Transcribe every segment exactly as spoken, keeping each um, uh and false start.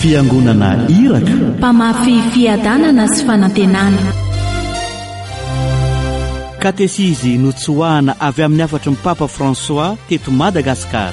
fiangonana iraka, mpamafy fiadanana sy fanantenana. katesizy notsoahana avy amin'ny afatry ny Papa François teto Madagasikara.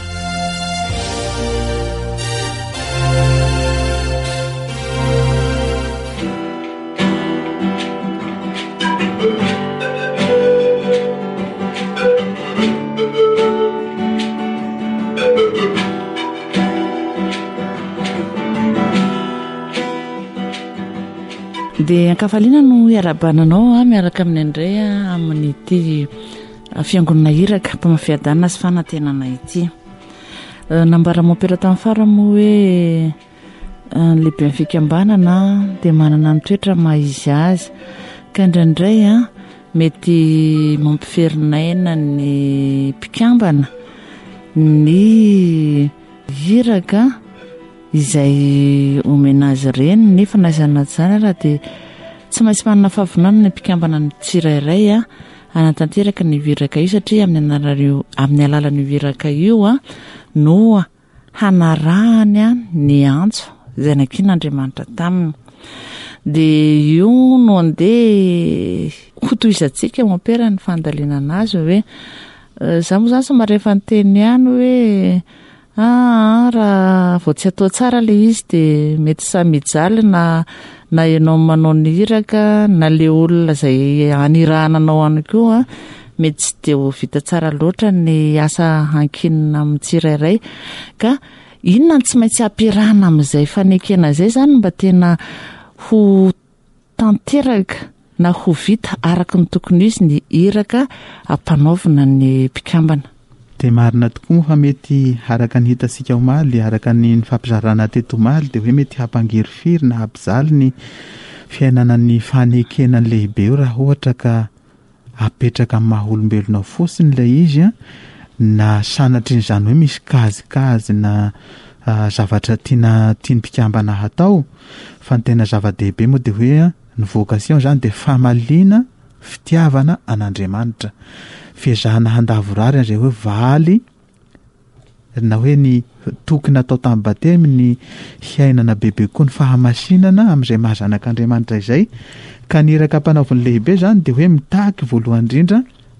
Dia ankafaliana no iarabananao a miaraka amin'ny andray amin'ny ity fiangonana iraka mpamafiadanana sy fanantenana ity. Nambaranao pera tamin'ny fara moa hoe lehibe amin'ny fikambanana dia manana ny toetra maha-izy azy ka indraindray a mety mampiferinayina ny mpikambana ny iraka izay omena azy ireny nefa naizana zany raha dia tsy maintsy manana fahavonana ny mpikambana ny tsirairay a anatanteraka ny viraka io satria amin'ny anaran'io amin'ny alalan'io viraka io a no hanarahany a ny antso izay nakian'Andriamanitra taminy. Dia io no andeha hotoizantsika mampera ny fandalinana azy hoe za moa zany somary efa nyteny ihany hoe Ah, raha vao tsy atao tsara le izy dia mety samijaly na na ianao manao ny iraka na le olona izay anirananao any koa mety tsy dia ho vita tsara loatra ny asa hankinina amin'ny tsirairay ka inona ny tsy maintsy ampiarahana amin'izay fanekena izay zany mba tena ho tanteraka na ho vita araka ny tokony izy ny iraka ampanaovina ny mpikambana. Dia marina tokoa fa mety araka ny hitasika omaly, araka ny fampizarana teto omaly dia hoe mety hampangirifiry na hampizaly ny fiainana ny fanekenany lehibe io raha ohatra ka apetraka amin'ny maha-olombelona fotsiny ilay izy a, na sanatry n'izany hoe misy kazikazy na uh, zavatra tiana tiany mpikambana hatao fa ny tena zava-dehibe moa dia hoe ny vocation zany dia famaliana fitiavana an'Andriamanitra, fiezahana handavorary izay hoe valy na hoe ny tokony atao tamin'ny batemy ny hiainana bebe koa ny fahamasinana amin'izay mahazanak'Andriamanitra izay ka ny iraka mpanaoviny lehibe zany dia hoe mitaky voalohany indrindra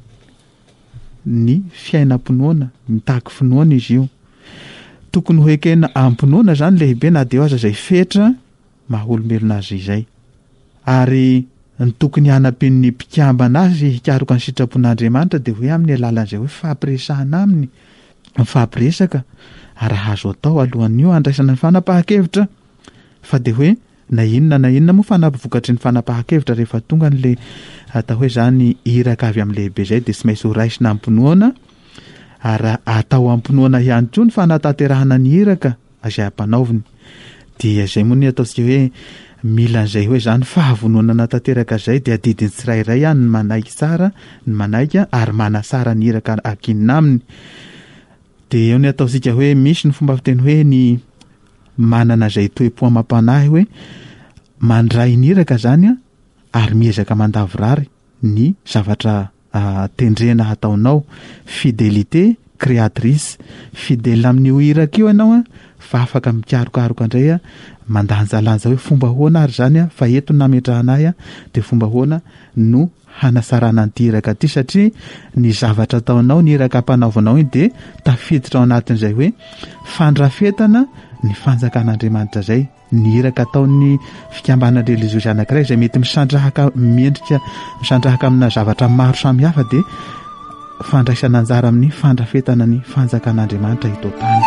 ny fiainam-pinoana, mitaky finoana izy io, tokony ho ekena ampinoana zany lehibe na dia aza izay fetra maha-olombelona azy izay, ary ny tokony hanapin'ny mpikambana azy hikaroka ny sitrapon'Andriamanitra dia hoe amin'ny alalan'izay hoe fampiresahana aminy fampiresaka ary hazo atao alohan'io andraisana ny fanapahan-kevitra fa dia hoe na inona na inona moa fanapivokatry ny fanapahan-kevitra rehefa tonga n'le atao hoe zany iraka avy amin'ny lehibe izay dia tsy maintsy ho raisina ampinoana ary atao ampinoana ihany koa ny fanatanterahana ny iraka izay ampanaoviny. Dia izay moa ny ataontsika hoe mila an'izay hoe zany fahavonona natanteraka izay dia adidiny tsirairay ihany ny manaiky tsara ny manaika ary manasara ny iraka akinina aminy. Dia eo ny ataontsika hoe misy ny fomba fiteny hoe ny manana izay toe-po amam-panahy hoe mandray ny iraka zany a ary miezaka mandavorary ny zavatra uh, tendrena ataonao, fidélité créatrice, fidèle amin'io iraka io ianao a fa afaka mikarokaroka indray a mandanjalanja hoe fomba hoana ary zany a fa eto nametrahanahy a dia fomba hoana no hanasarana an'ity iraka ity satria ny zavatra ataonao ny iraka ampanaovanao iny dia tafiditra ao anatin'izay hoe fandrafetana ny fanjakan'Andriamanitra izay, ny iraka ataon'ny fikambana reliziosy anankiray izay mety misandrahaka miendrika misandrahaka amina zavatra maro samihafa dia fandraisana anjara amin'ny fandrafetana ny fanjakan'Andriamanitra ito tany.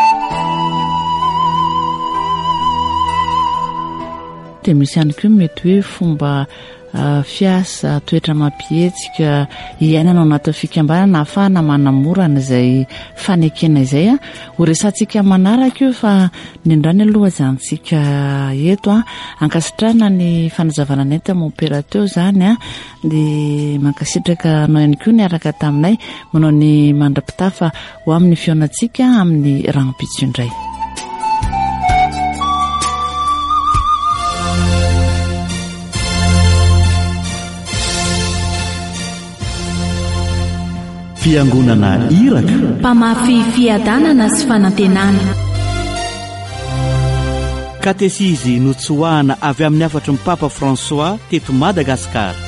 Dia misy ihany koa mety hoe fomba uh, fiasa toetra mampihetsika iainana anaty fikambanana ahafahana manamorana izay fanekena izay a ho resantsika manaraka io fa ny andrany aloha zantsika eto a ankasitrana ny fanazavana ny enta opérateur zany a dia mankasitraka anao ihany koa ny araka taminay manao ny mandrapitafa ho amin'ny fionatsika amin'ny ragnopitso indray. Fiangonana iraka, mpamafy fiadanana sy fanantenana. katesizy notsoahana avy amin'ny afatry ny papa François teto Madagasikara.